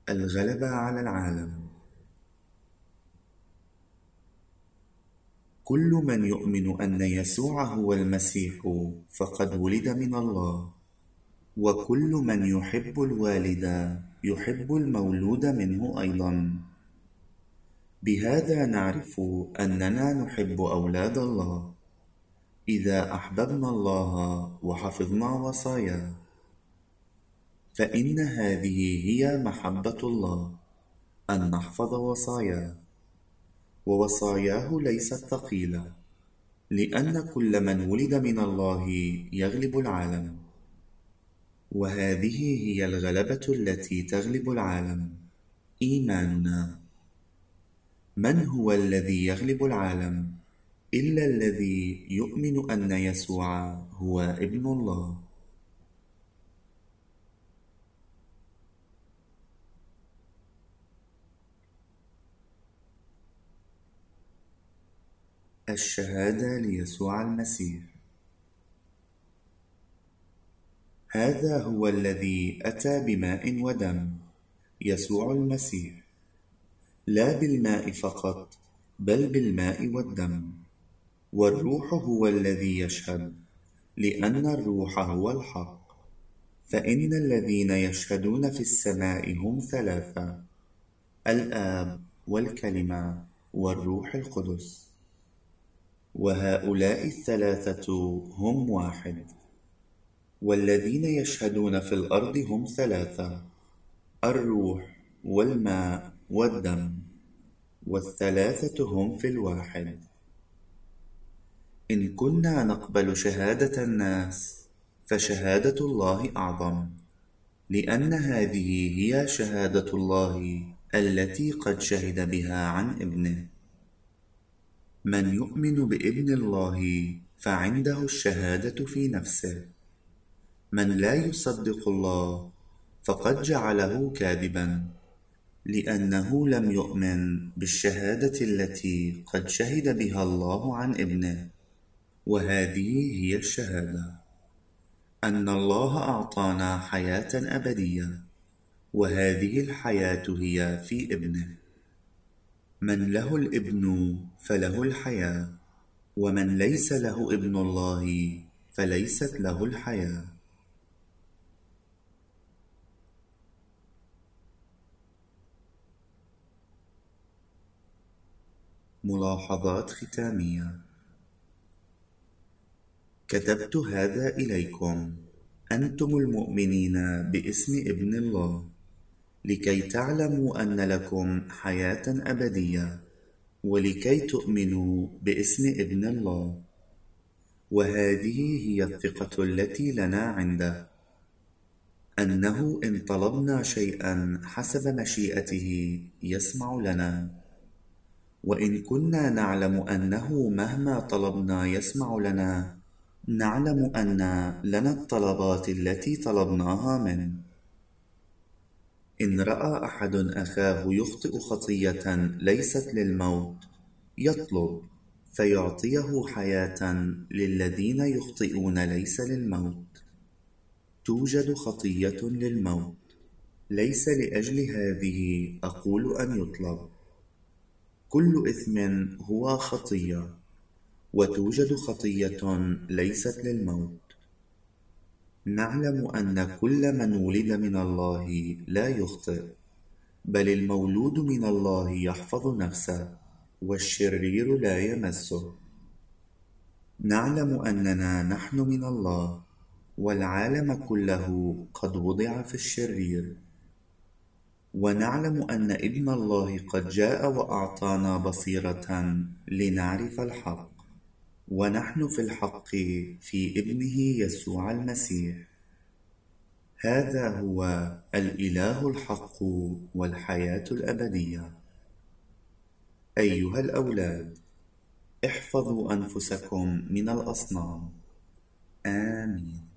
الغلبة على العالم. كل من يؤمن أن يسوع هو المسيح فقد ولد من الله، وكل من يحب الوالد يحب المولود منه أيضا. بهذا نعرف أننا نحب أولاد الله، إذا أحببنا الله وحفظنا وصاياه، فإن هذه هي محبة الله، أن نحفظ وصاياه. ووصاياه ليست ثقيلة، لأن كل من ولد من الله يغلب العالم، وهذه هي الغلبة التي تغلب العالم، إيماننا. من هو الذي يغلب العالم إلا الذي يؤمن أن يسوع هو ابن الله؟ الشهادة ليسوع المسيح. هذا هو الذي أتى بماء ودم، يسوع المسيح، لا بالماء فقط بل بالماء والدم. والروح هو الذي يشهد، لأن الروح هو الحق. فإن الذين يشهدون في السماء هم ثلاثة: الآب والكلمة والروح القدس، وهؤلاء الثلاثة هم واحد. والذين يشهدون في الأرض هم ثلاثة: الروح والماء والدم، والثلاثة هم في الواحد. إن كنا نقبل شهادة الناس فشهادة الله أعظم، لأن هذه هي شهادة الله التي قد شهد بها عن ابنه. من يؤمن بابن الله فعنده الشهادة في نفسه. من لا يصدق الله فقد جعله كاذبا، لأنه لم يؤمن بالشهادة التي قد شهد بها الله عن ابنه. وهذه هي الشهادة، أن الله أعطانا حياة أبدية، وهذه الحياة هي في ابنه. من له الابن فله الحياة، ومن ليس له ابن الله فليست له الحياة. ملاحظات ختامية. كتبت هذا إليكم أنتم المؤمنين باسم ابن الله، لكي تعلموا أن لكم حياة أبدية، ولكي تؤمنوا باسم ابن الله. وهذه هي الثقة التي لنا عنده، أنه إن طلبنا شيئا حسب مشيئته يسمع لنا. وإن كنا نعلم أنه مهما طلبنا يسمع لنا، نعلم أن لنا الطلبات التي طلبناها منه. إن رأى أحد أخاه يخطئ خطية ليست للموت، يطلب فيعطيه حياة للذين يخطئون ليس للموت. توجد خطية للموت، ليس لأجل هذه أقول أن يطلب. كل إثم هو خطية، وتوجد خطية ليست للموت. نعلم أن كل من ولد من الله لا يخطئ، بل المولود من الله يحفظ نفسه، والشرير لا يمسه. نعلم أننا نحن من الله، والعالم كله قد وضع في الشرير. ونعلم أن ابن الله قد جاء وأعطانا بصيرة لنعرف الحق، ونحن في الحق في ابنه يسوع المسيح. هذا هو الإله الحق والحياة الأبدية. أيها الأولاد، احفظوا أنفسكم من الأصنام. آمين.